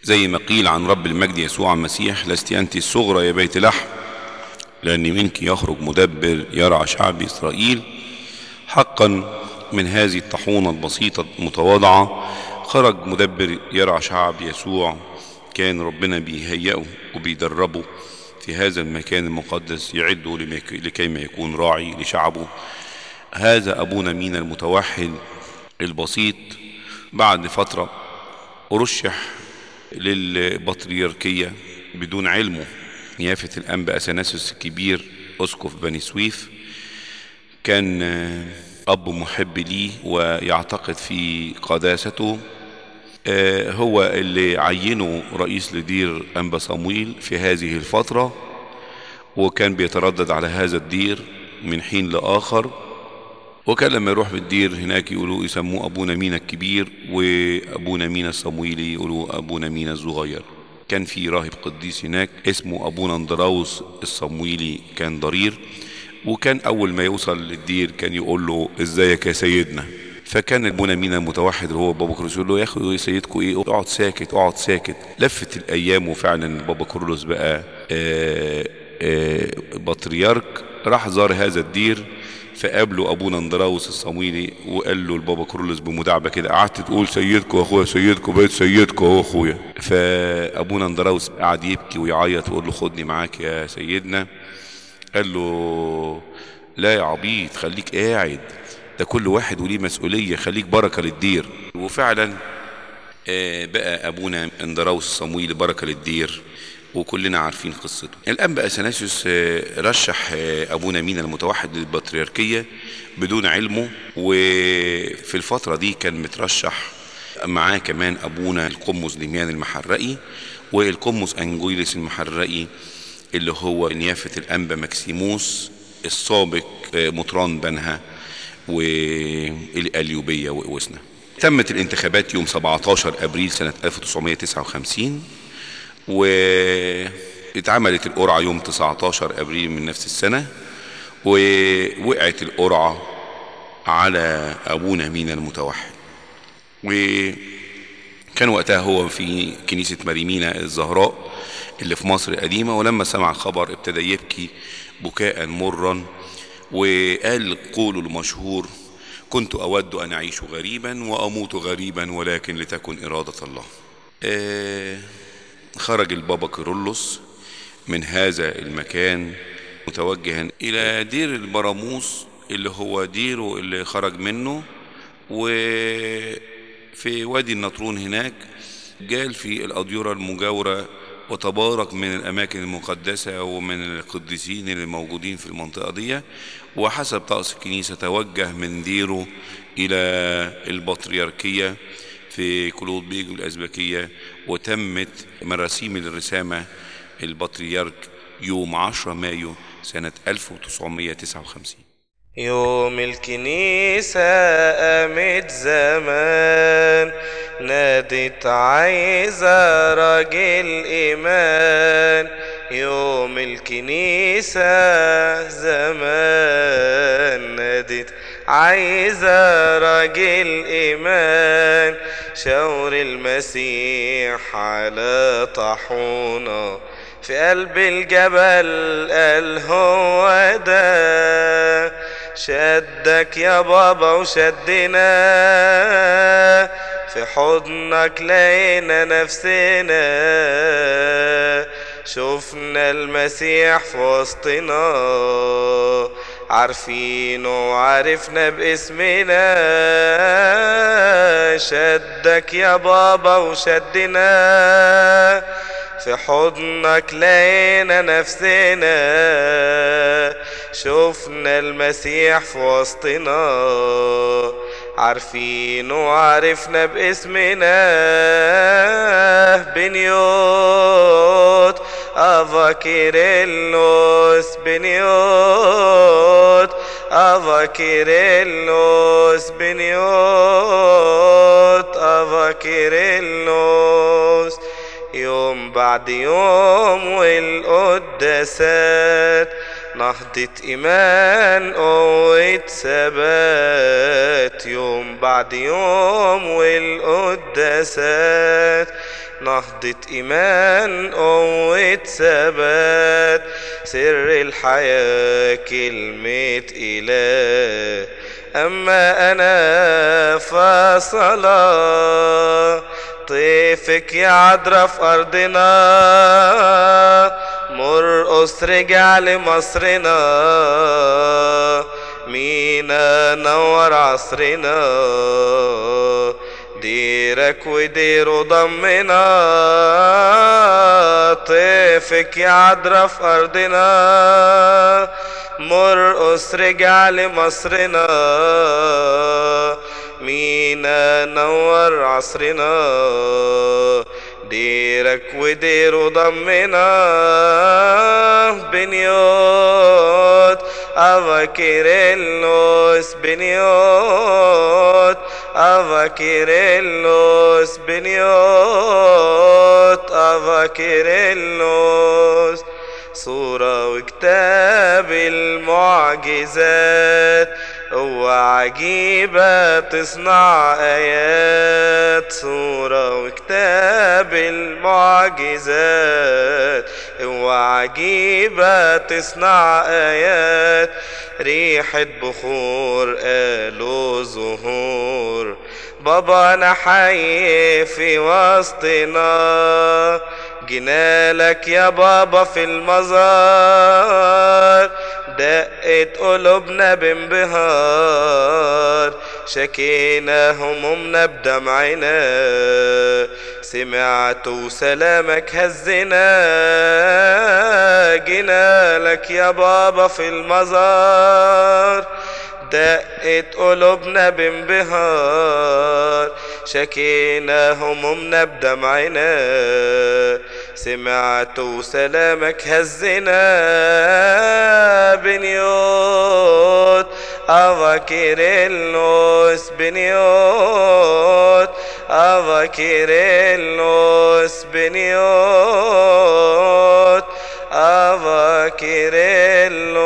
زي ما قيل عن رب المجد يسوع المسيح: لست أنت الصغرى يا بيت لحم، لأن منك يخرج مدبر يرعى شعب إسرائيل. حقا من هذه الطحونة البسيطة المتواضعة خرج مدبر يرعى شعب يسوع، كان ربنا بيهيئه وبيدربه في هذا المكان المقدس، يعده لكي ما يكون راعي لشعبه. هذا أبونا مينا المتوحد البسيط بعد فترة أرشح للبطريركية بدون علمه. نيافة الأنبا أثناسيوس الكبير أسقف بني سويف كان أب محب ليه ويعتقد في قداسته، هو اللي عينه رئيس لدير أنبا صمويل في هذه الفترة، وكان بيتردد على هذا الدير من حين لآخر. وكان لما يروح بالدير هناك يقولوا يسموه أبونا مينا الكبير، وأبونا مينا الصمويلي يقولوا أبونا مينا الصغير. كان في راهب قديس هناك اسمه أبونا اندراوس الصمويلي، كان ضرير، وكان أول ما يوصل للدير كان يقول له: ازيك يا سيدنا؟ فكان ابونا مينا المتوحد اللي هو بابا كرولوس يقول له: يا اخي سيدكم ايه؟ اقعد ساكت اقعد ساكت. لفت الايام وفعلا بابا كرولوس بقى بطريرك. راح زار هذا الدير فقابله ابونا اندراوس الصمويلي وقال له لبابا كرولوس بمداعبه كده: قعدت تقول سيدكم يا اخويا، سيدكم بقيت سيدكم اهو اخويا. فابونا اندراوس قعد يبكي ويعيط ويقول له: خدني معاك يا سيدنا. قال له: لا يا عبيط، خليك قاعد، ده كل واحد وليه مسؤولية، خليك بركة للدير. وفعلا بقى أبونا اندراوس الصمويلي بركة للدير، وكلنا عارفين قصته. الأنبا أثناسيوس رشح أبونا مينا المتوحد للبطريركية بدون علمه، وفي الفترة دي كان مترشح معاه كمان أبونا القمص دميان المحرقي والقمص أنجويلس المحرقي اللي هو نيافة الأنبا مكسيموس السابق مطران بنها والقليوبية وإوسنا. تمت الانتخابات يوم 17 أبريل سنة 1959، واتعملت القرعة يوم 19 أبريل من نفس السنة، ووقعت القرعة على أبونا مينا المتوحد. وكان وقتها هو في كنيسة ماريمينا الزهراء اللي في مصر القديمة، ولما سمع الخبر ابتدى يبكي بكاء مرا، وقال قوله المشهور: كنت أود أن أعيش غريبا وأموت غريبا، ولكن لتكن إرادة الله. خرج البابا كيرلس من هذا المكان متوجها إلى دير البراموس اللي هو ديره اللي خرج منه، وفي وادي النطرون هناك جال في الأديرة المجاورة وتبارك من الأماكن المقدسة ومن القديسين اللي موجودين في المنطقة دي. وحسب طقس الكنيسة توجه من ديره إلى البطريركية في كلود بيجو الأزبكية، وتمت مراسيم الرسامة البطريرك يوم 10 مايو سنة 1959. يوم الكنيسة قامت زمان، نادت عايزة راجل إيمان. يوم الكنيسة زمان نادت عايزة راجل إيمان. شاور المسيح على طاحونة في قلب الجبل، قال هو ده. شدك يا بابا وشدنا، في حضنك لقينا نفسنا. شفنا المسيح في وسطنا، عارفينه وعرفنا باسمنا. شدك يا بابا وشدنا، في حضنك لقينا نفسنا. شفنا المسيح في وسطنا، عارفينه وعرفنا باسمنا. بنيوت أفا كيرلس، بنيوت أفا كيرلس، بنيوت أفا كيرلس. يوم بعد يوم والقداسات، نهضة إيمان قوة ثبات. يوم بعد يوم والقداسات، نهضة إيمان قوة ثبات سر الحياة كلمة إله أما أنا فصلاة طيفك يا عذرا في أرضنا مرقص رجع لمصرنا مينا نور عصرنا ديرك وديره ضمنا طيفك يا عذرا في أرضنا مرقص رجع لمصرنا مينا نور عصرنا ديرك وديره ضمنا بنيوت أبا كيرلس بنيوت أبا كيرلس بنيوت أبا كيرلس صورة وكتاب المعجزات هو عجيبة تصنع آيات صورة وكتاب المعجزات هو عجيبة تصنع آيات ريحة بخور قالوا ظهور بابا أنا حي في وسطنا جنالك يا بابا في المزار دقت قلوبنا بانبهار شكينا همومنا بدمعنا سمعت وسلامك هزنا جنالك يا بابا في المزار دقت قلوبنا بانبهار شكينا همومنا بدمعنا سمعت وسلامك هزنا بنيوت أبا كيرلس بنيوت أبا كيرلس بنيوت أبا كيرلس